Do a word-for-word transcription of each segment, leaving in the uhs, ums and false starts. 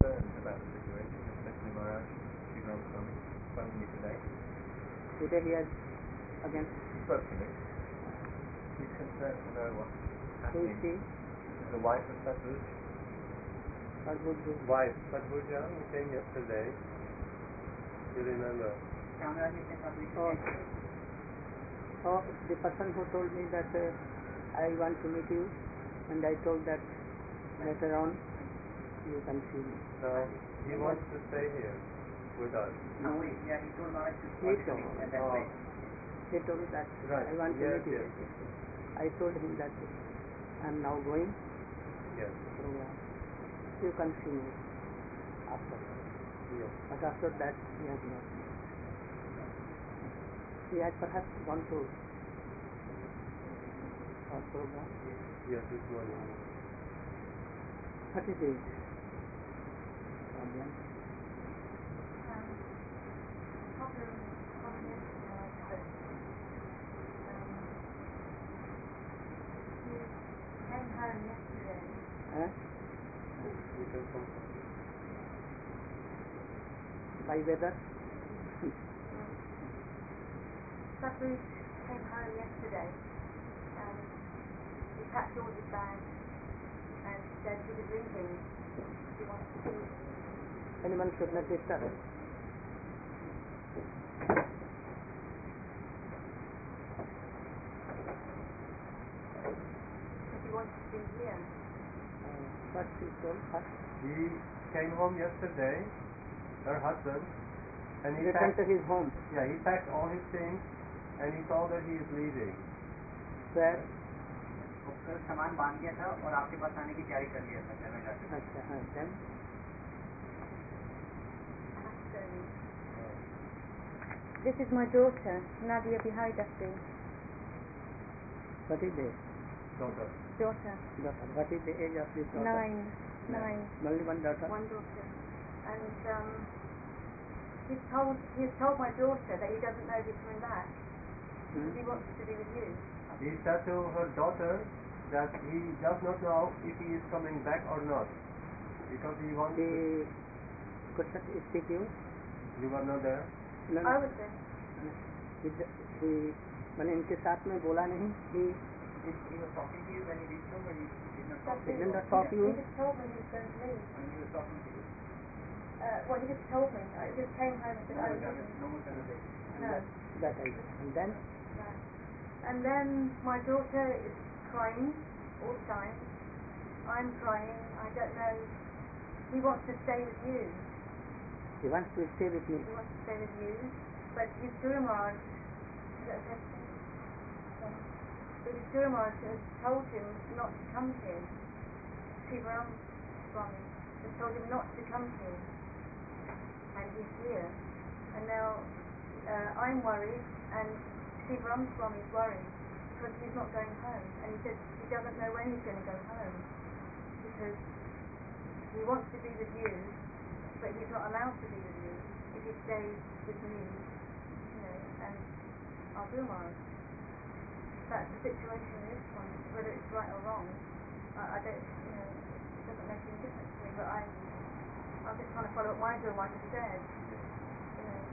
concerned about the situation, especially Maharaj Sriram Swami phoned me today. Today he has again. He spoke to me. He's concerned to know what's Who happening. is he? This is the wife of Sadhguru. Sadhguru. Wife, Sadhguru who came yesterday. You remember? Oh. Oh, the person who told me that uh, I want to meet you, and I told that later on you can see me. No, he wants to stay here with us. No. Yeah, he told Maharaj to He speak to told. me at that Oh. way. He told that Right. I want to Yes, meet you. yes. I told him that I am now going, Yes. so uh, you can see me after. Yes. But after that he has not. He has perhaps gone to our program. Yes, this morning. What is it? Problem? Um, problem, problem is uh, that um, you came home yesterday. Eh? You can come. By weather? Sadhguru came home yesterday and he packed all his bags and said he was leaving. He wants to see me. Anyone should not disturb. Because he wants to be here. Uh, what she told her? He came home yesterday, her husband, and he Returned packed, to his home. yeah, he packed all his things, and he told her he is leaving. Where? उसका सामान बांध दिया था और आपके पास आने की तैयारी कर लिया था घर में जाकर. अच्छा, हाँ, then? So, this is my daughter, Nadia Biharidasi. What is the Daughter. Daughter, daughter? What is the age of this daughter? nine, nine, Only one daughter? one daughter. And um, he's told he's told my daughter that he doesn't know if he's coming back. Hmm? He wants to be with you. He said to her daughter that he does not know if he is coming back or not, because he wants to. The question is with you? You were not there. No, I no. was there. He, he, मैंने इनके साथ में बोला नहीं. He He he was talking to you when he reached home, or he did not talk to He you? did not talk to you? He just told me he was going to leave. When he was talking to you. Uh, well, he just told me. I just came home and said, No I more was conver- leaving. no more conversation. No. that, that I and then No. And then my daughter is crying all the time. I'm crying. I don't know. He wants to stay with you. he wants to stay with me. He wants to stay with you. But his Guru Maharaj, is that okay to say? Yeah. But his Guru Maharaj has told him not to come here. Shivaram Swami has told him not to come here. And he's here. And now uh, I'm worried, and Shivaram Swami is worried because he's not going home. And he says he doesn't know when he's going to go home because he wants to be with you, but he's not allowed to be with you if he stays with me, you know, and our Guru Maharaj. That's the situation in this one. Whether it's right or wrong, I, I don't, you know, it doesn't make any difference to me. But I, I'm just trying to follow what my Guru Maharaj has said, you know.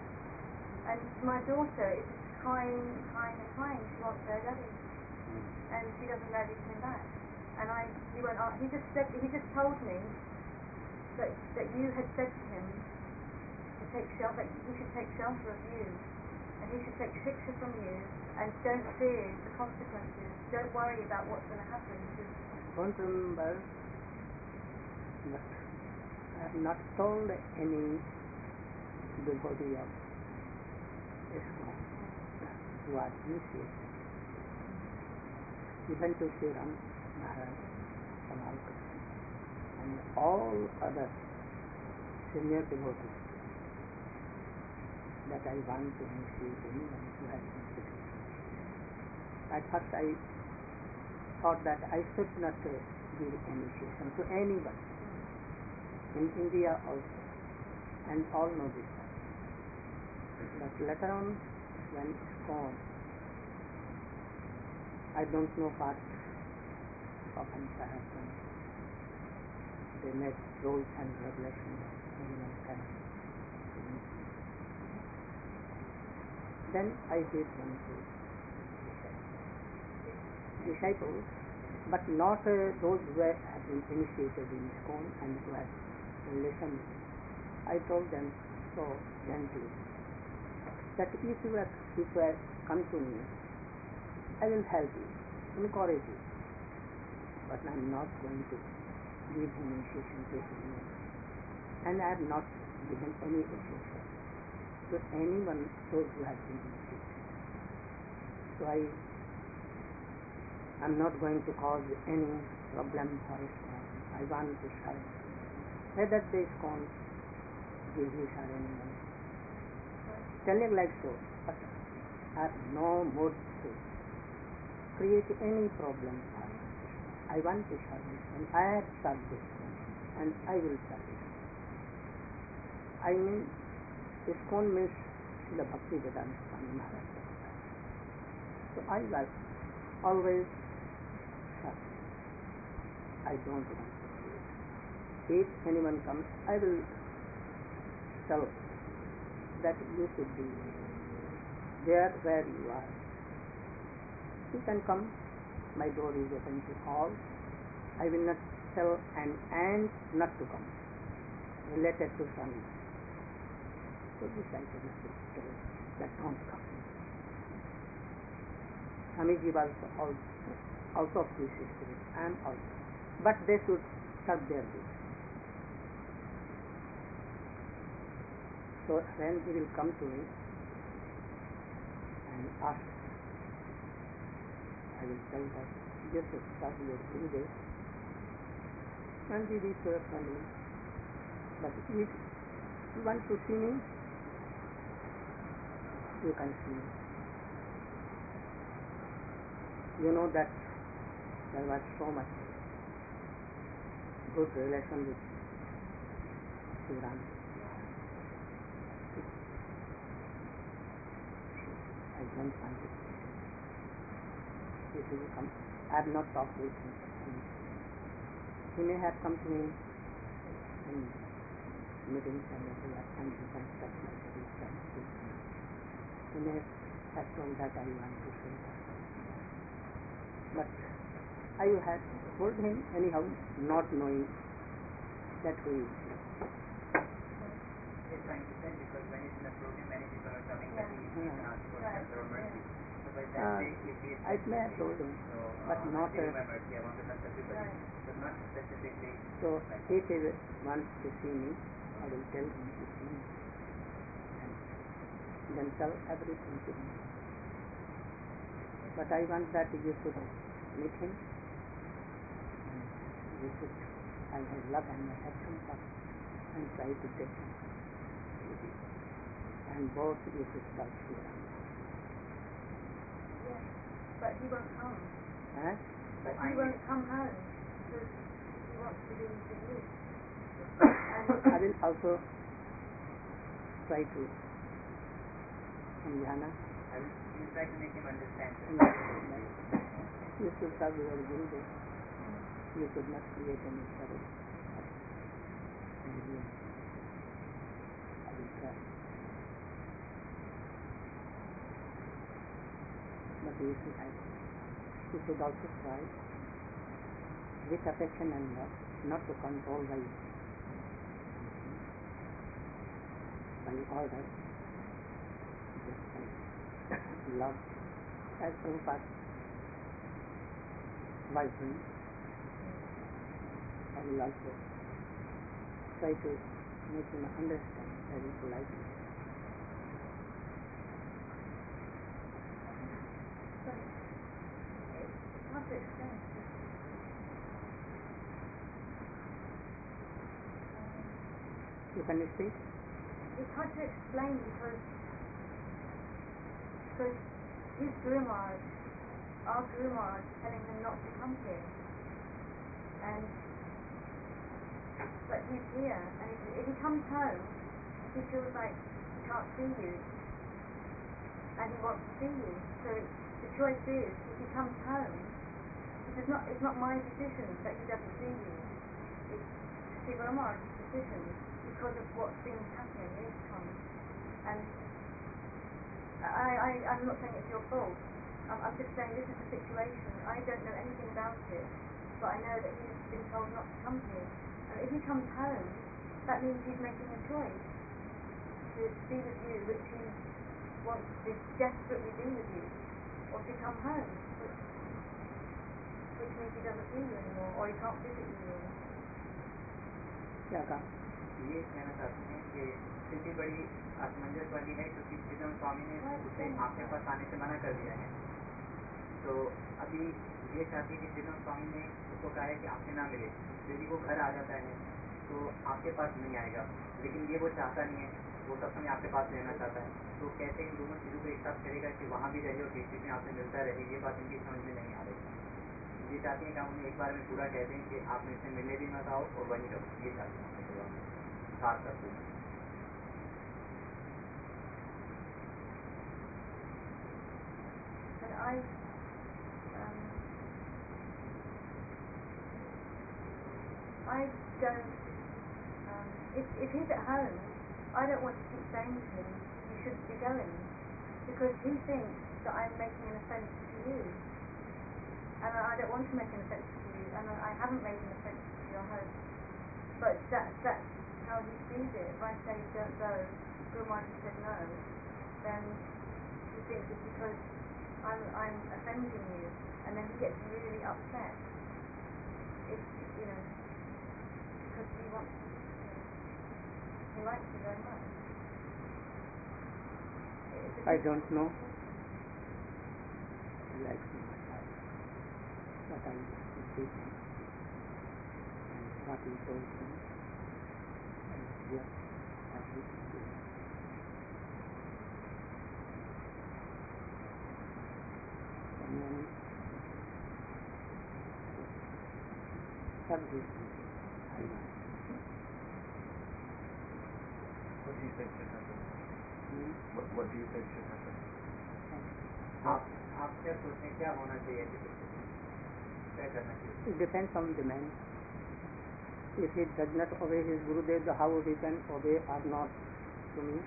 And my daughter is just crying, crying and crying. She wants her daddy, and she doesn't know if he's coming back. And I, he went, on, he just said, he just told me that that you had said to him to take shelter, that he should take shelter of you, and he should take shiksha from you, and don't fear the consequences. Don't worry about what's going to happen. Because Don't remember, but I have not told any devotee of ISKCON who are initiated, even to Sri Ram Maharaj, Kamal Krishna, and all other senior devotees, that I want to initiate anyone who has initiated. At first I thought that I should not uh, give initiation to anyone, in India also, and all know this. But later on, when ISKCON, I don't know what happens, I have done. They they make rules and regulations. Anyone can. Then I gave them to disciples, but not uh, those who have been initiated in ISKCON and who have listened. I told them so gently that if you have, if you have come to me, I will help you, encourage you, but I am not going to give initiation to anyone, and I have not given any initiation to anyone those who have been initiated. So I am not going to cause any problem for ISKCON. I want to serve whether the ISKCON gives or anyone. Telling like so, but I have no mood to create any problem for ISKCON. I want to serve ISKCON. I have served ISKCON and I will serve ISKCON. I mean, ISKCON means Srila Bhaktivedanta Swami Maharaj. So I was always serve. I don't want to create. If anyone comes, I will tell that you should be there where you are. You can come. My door is open to all. I will not tell an ant not to come. Related to Swami. So this I cannot tell that don't come. Swamiji was also, also of this spirit. I am also. But they should serve their duty. So when he will come to me and ask, I will tell that you should serve your Gurudev and give it to your family. But if you want to see me, you can see me. You know that there was so much good relation with Shivaram. I don't want it. If he will come, I have not talked with him. He may have come to me in meetings and everywhere, and he can touch my face and speak. He may have told that I want to say that. But I had told him anyhow, not knowing that who is he. He's trying to say because when he's in the program, many people are coming that he Yeah. can ask for Right. shelter or mercy. So by that Uh, way, if he is I may have told him, so, but uh, not, I uh, my mercy, I want to help everybody. Right. But not specifically So like if he wants to see me, I will tell him to see me. And then tell everything to him. But I want that you should meet him. And you should have his love and affection for him and try to take him. And both you should serve Shivaram. Yes, but he won't come. Eh? But I he need- won't come home because he wants to be with you. I will also try to Samjhana. I will we'll try to make him understand. You should serve your Gurudev. You should not create any trouble. And you, I will try. But you should have, you should also try with affection and love, not to control by by order, just by love, as Prabhupada was doing. I will also try to make him understand very politely. But it's hard to explain. You can speak? It's hard to explain because because his Guru Maharaj, our Guru Maharaj, is telling him not to come here, and but he's here, and if, if he comes home, he feels like he can't see you, and he wants to see you. So the choice is, if he comes home, it's not it's not my decision that he doesn't see you. It's Shiva Ramar's decision because of what's been happening in his time. And I, I, I'm not saying it's your fault. I'm, I'm just saying this is the situation. I don't know anything about it, but I know that he's been told not to come here. And if he comes home, that means he's making a choice to be with you, which he wants to desperately be with you, or to come home, which, which means he doesn't see you anymore, or he can't visit you anymore. क्या कहा? ये कहना चाहते हैं कि स्थिति बड़ी असमंजस वाली है क्योंकि चिदम स्वामी ने उसे आपके पास आने से मना कर दिया है। तो अभी ये चाहती है कि चिदम स्वामी ने उसको कहा है कि आपसे ना मिले। यदि वो घर आ जाता है तो आपके पास नहीं आएगा, लेकिन ये वो चाहता नहीं है, वो सब समय आपके पास रहना चाहता है। तो कैसे इन दोनों चीज़ों को एक साथ करेगा कि वहाँ भी रहे और बीच बीच में आपसे मिलता रहे, ये बात इनकी समझ में नहीं आ रही। ये चाहती हैं कि हम उन्हें एक बार में पूरा कहते हैं कि आप मुझसे मिलने भी मत आओ और वहीं रहो, ये चाहती हैं साथ करते हैं। And I, um, I don't, um, if, if he's at home, I don't want to keep saying to him, you shouldn't be going, because he thinks that I'm making an offence to you. And I don't want to make an offence to you, and I haven't made an offence to your home. But that, that's how he sees it. If I say don't go, Guru Maharaj has said no, then he thinks it's because I'm, I'm offending you, and then he gets really upset. If, you know, because he wants, he likes you very much. It's a I bit- don't know. He likes me much. But I see him and what he told me and hear what he is doing. And then सब कुछ I want. What do you think should happen? Hmm? What, what do you think should happen? आप आप क्या सोचते हैं क्या होना चाहिए ऐसी परिस्थिति में? क्या करना चाहिए? It depends on the man. If he does not obey his Gurudev, how he can obey or not to me?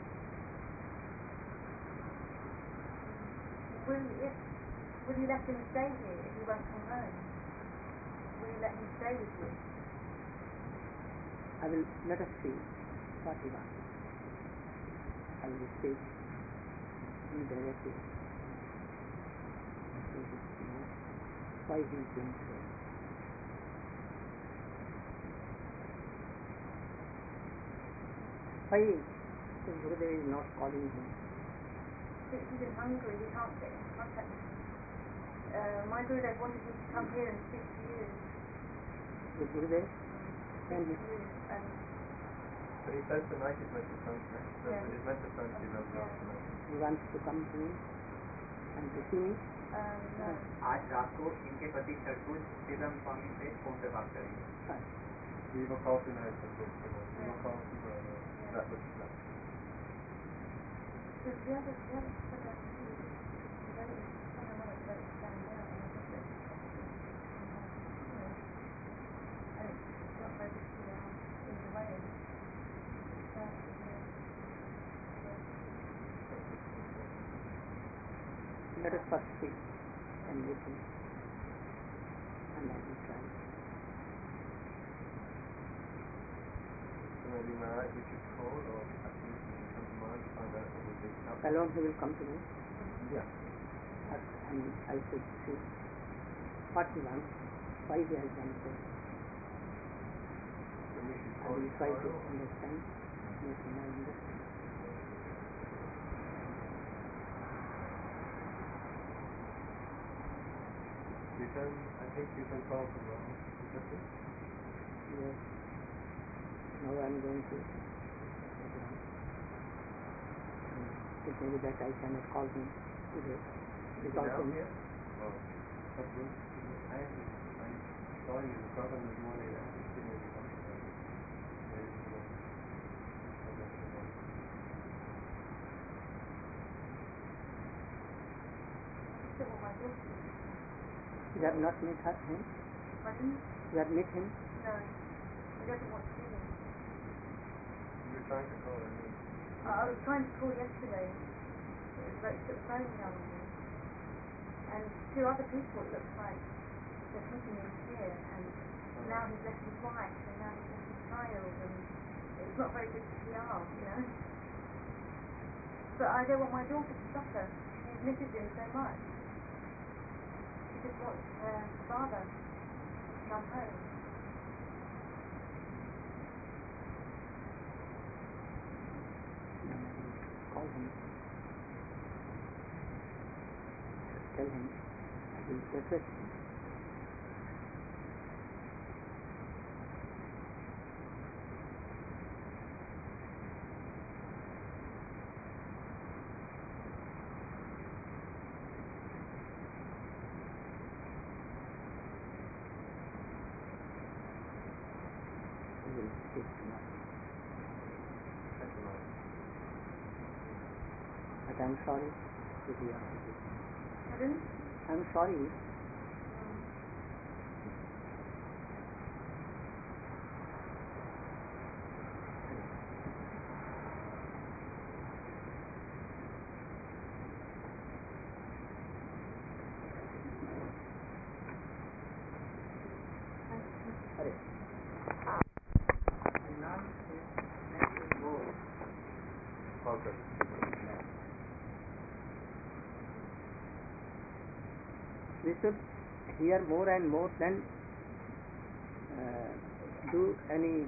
Will, if, will you let him stay here if he won't come home? Will you let him stay with you? I will let us see what he wants. I will speak indirectly. So he knows why he is doing so. Why his Gurudev is not calling him? Since he's in Hungary, he can't get in contact with him. Uh, my Gurudev wanted me to come here and speak to you. The Gurudev Speak and to you. And But he says tonight he's meant to phone tonight. Yeah. He's meant to phone to you tonight. he wants to come to me and to see me. um, no. आज रात को इनके पति चरकुज चिदम स्वामी से phone पे बात करेंगे। We will call tonight. We will call tonight. That was that. So the other, the other fellow, the other fellow wanted to let it stand down, and I just let it come home. You know. And it's not very good to um, in the way. So, yeah. Let us first see and listen. And I will try. So maybe Maharaj we should call or actually we should come to Maharaj to find out what we think. Alone he will come to me. Yeah. But, and I should see what he wants, why he has done so. Then we should I call will you try to tomorrow. understand, make him understand. You can, I think you can call tomorrow. Is that it? Yes. Now I am going to. It may be that I cannot call him today. Is he Because down in- here? Oh, that's good. I, I saw you in front of this morning. I didn't really come to that. Maybe it's not. I don't know. Still want my daughter. You have not met her, him? Pardon? You have met him? No. He doesn't want to see me. trying to call her name? I was trying to call yesterday. It was like she put the phone down on me. And two other people, it looks like they're keeping him here. And now he's left his wife, and now he's left his child, and it's not very good P R, you know. But I don't want my daughter to suffer. She misses him so much. She just wants her father to come home. Call him. Tell him I will protect him. He will speak tomorrow. That's tomorrow. But I'm sorry to be honest with you. Pardon? I'm sorry. Hare. Okay. We should hear more and more than uh, do any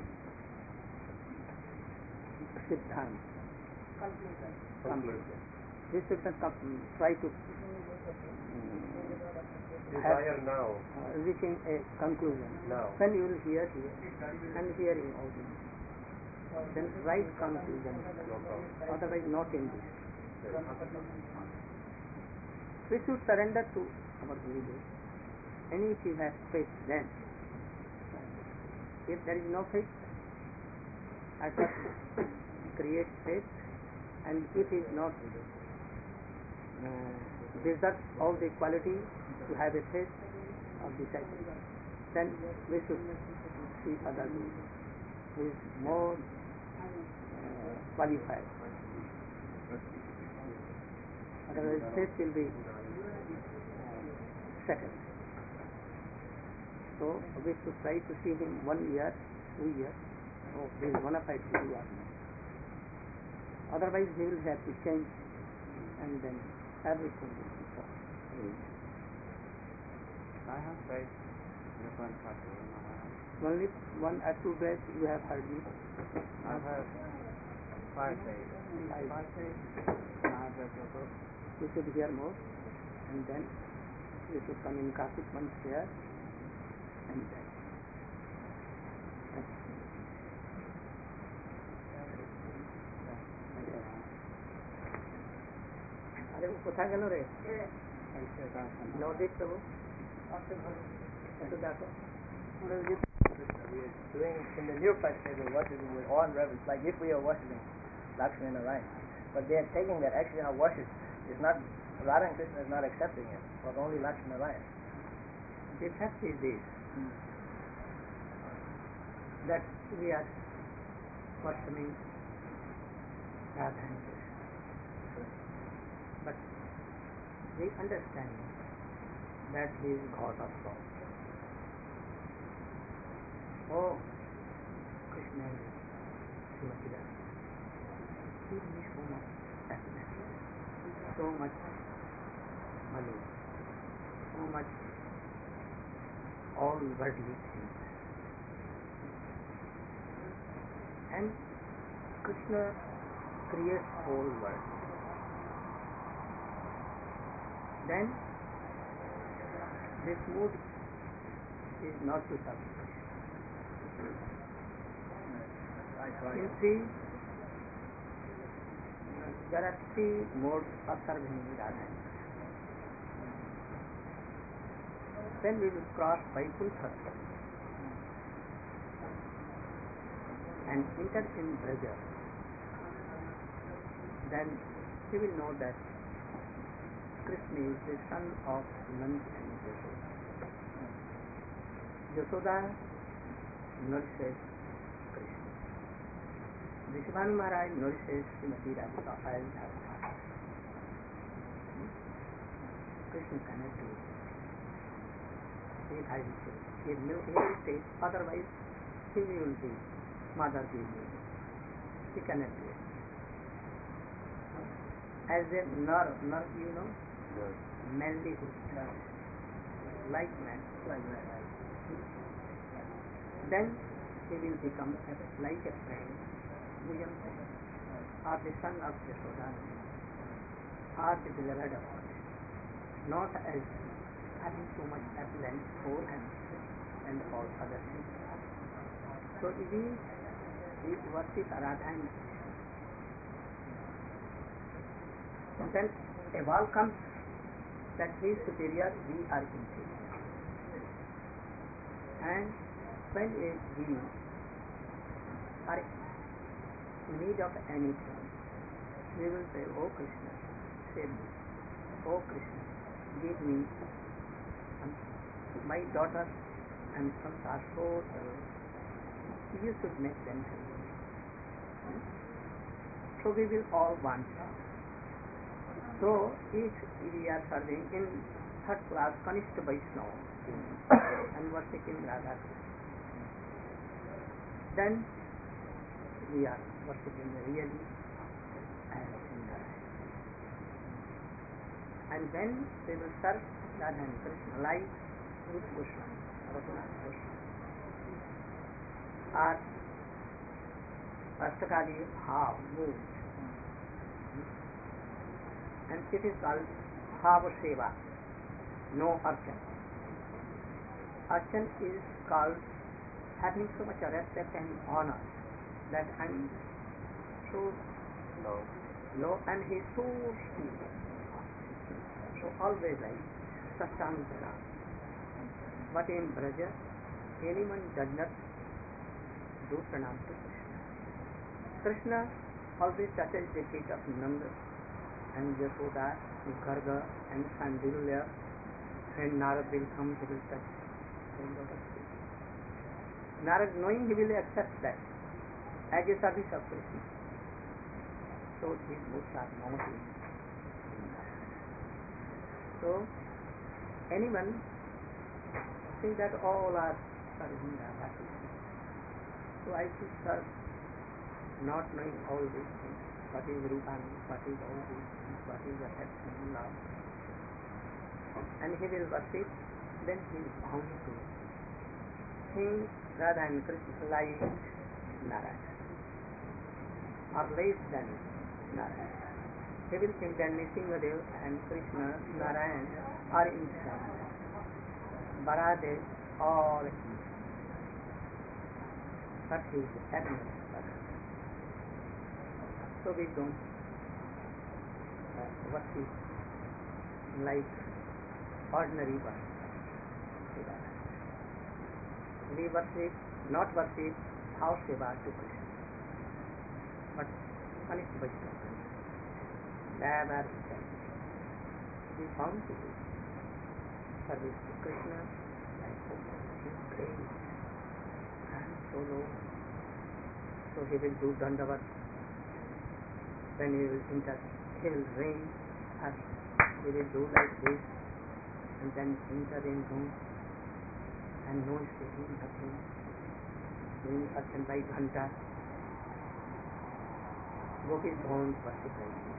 siddhant. Conclusion. We should not com- try to Desire now. uh, reaching a conclusion. Now. When you will hear here and hearing audience, then right conclusion. No problem. Otherwise, not in this. Yes. We should surrender to our Guru. And if he has faith, then. If there is no faith, I first create faith, and if he is not uh, deserves all the quality to have a faith of disciple, then we should see other Guru who is more uh, qualified. Otherwise, faith will be second. So we should try to see him one year, two years. Oh, this is one of I Guru or not. Otherwise, he will have to change, and then everything will be solved. I have faith in the one Father. Only one or two days you have heard me. I have five days. Five. Five days. I have read your book. You should hear more, and then you should come in Kaship once here, and then. আরে ও কোথায় গেল রে নদীপ প্রভু একটু দেখো We are doing in the new place we're worshiping with awe and reverence, like if we are worshiping Lakshmi and Narayan. But they are taking that actually our worship is not, Radha and Krishna is not accepting it, but only Lakshmi and Narayan. The fact is this, that we are worshiping Radha and Krishna. But we understand that he is God of God. Oh, Krishna is Srimati Radha. Give me so much happiness, so much money, so much all worldly things. And Krishna creates whole world. Then this mood is not to serve Krishna. In three, there are three modes of serving Radha and Krishna. Then we will cross Vaikuntha and enter in Braja. Then we will know that Krishna is the son of Nand and Yashoda. Yashoda nurses Krishna. The Shivanu Maharaj nourishes Srimati Radhika as her father. Krishna cannot do it. He has to say, he will say, otherwise he will be mother will be. He cannot do it. As a nerve, nerve you know, Yes. manly nerve, like man, Like that. then he will become a, like a friend, bosom friend, or the son of Yashoda, or the beloved of God, not as having so much affluence, soul and and all other things. So if we, we worship Radha and then a wall comes that he is superior, we are inferior. And when we are in need of anything, we will say, "Oh Krishna, save me. Oh Krishna, give me. Um, my daughters and sons are so ill. You should make them happy." Hmm? So we will all want love. So if we are serving in third class Kanishta Vaishnava and worshipping Radha Krishna, then we are worshipping really as Narayan. And when we will serve Radha and Krishna like Rupa Goswami, Raghunath Goswami, or Astakadi Bhav, mood, and it is called Bhava Seva, no Archan. Archan is called having so much respect and honor that I'm so No. low and he is so sweet. So always like Sastanjana. But in Braja, anyone does not do pranam to Krishna. Krishna always touches the feet of Nanda and Yashoda, Garga and Sandilya, and Narad will come, he will touch the lotus feet. Narad, knowing he will accept that as a service of Krishna. So these books are not in. So anyone think that all are serving Radha Krishna. So I should serve, not knowing all these things. What is Rupani, what is all these things, what is affection, love. And he will worship, then he is bound to think Radha and Krishna like Narayana, or less than Narayana. He will think that Nrsimhadev and Krishna, Narayana are in same. Baladev, all equal. But he is abnormal. So we don't uh, worship like ordinary worship. We worship, not worship, house seva to Krishna, but Kanishta Vaishnava. Never we found to do service to Krishna and so his grace and so low. So he will do Dandavat. Then he will enter, he will rain, or he will do like this, and then enter in room, and no speaking, nothing, doing archan by ghanta. Gopis don't worship like this.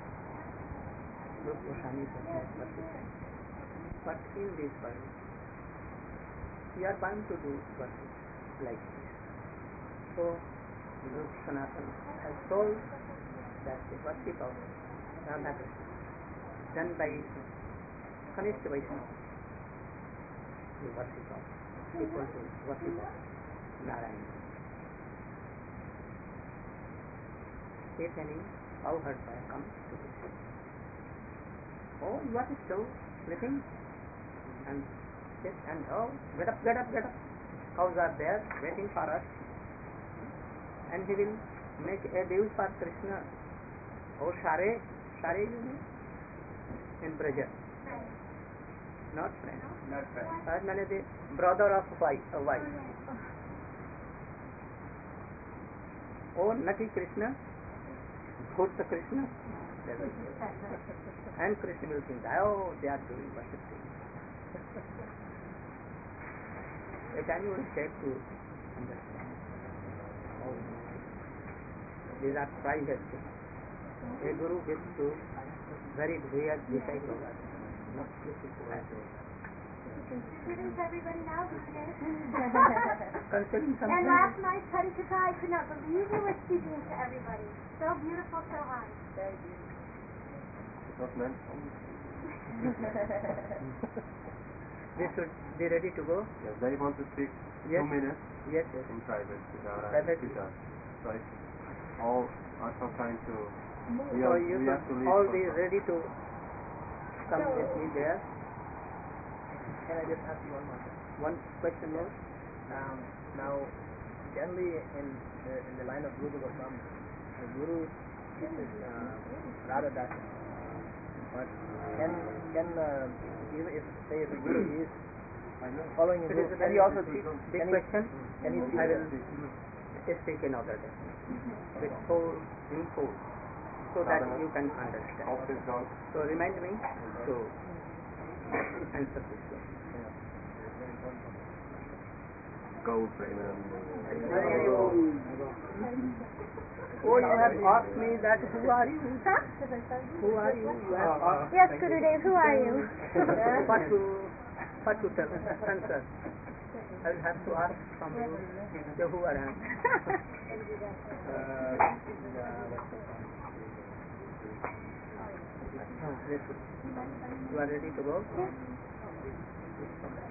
Rupa Goswami does not worship like this. But in this world, we are bound to do worship like this. So, Rupa Sanatana has told that the worship of Radha Krishna done by Kanishta Vaishnava, the worship of equal to worship of Narayana. If any cowherd boy comes to this, oh, what is so sleeping? And sit and oh, get up, get up, get up. Cows are there waiting for us. And he will make abuse for Krishna. Oh, Share, Share you know, in Braja. Not friend. Not friend. As many the brother of wife. Uh, wife. oh Nati Krishna, Dhurta Krishna, they will say. And Krishna will think, oh, they are doing worship things. A time you will take to understand. Oh, these are private things. A guru gives to very real disciple. Not Considering everybody now, Gurudev. Considering something. And last night, Hari Katha, I could not believe you were speaking to everybody. So beautiful, so high. Very beautiful. It's not meant for me. We should be ready to go. Yes, they want to speak Yes. two minutes Yes, yes. in private with our Private. teachers. So if all are so kind to, we, So are, you we have to should leave. all for- be ready to come So- with me there. Can I just ask you one more thing? One question more. Um, now, generally in the, in the line of Guru Goswami, the Guru teaches uh, Radha Darshan. But can can uh, even if say if a Guru is following It his is Guru, a can very he also big, teach? big Can he, question. can he teach? I will speak another day with full in full, so that you can understand. Office gone. So remind me to answer this question. Gold Freeman. Oh, you have asked me that who are you? Who are you? You have asked. Yes, Gurudev, who are you? What to what to tell answer? I will have to ask from you. So who are you? Uh, Ah, very good. You are ready to go?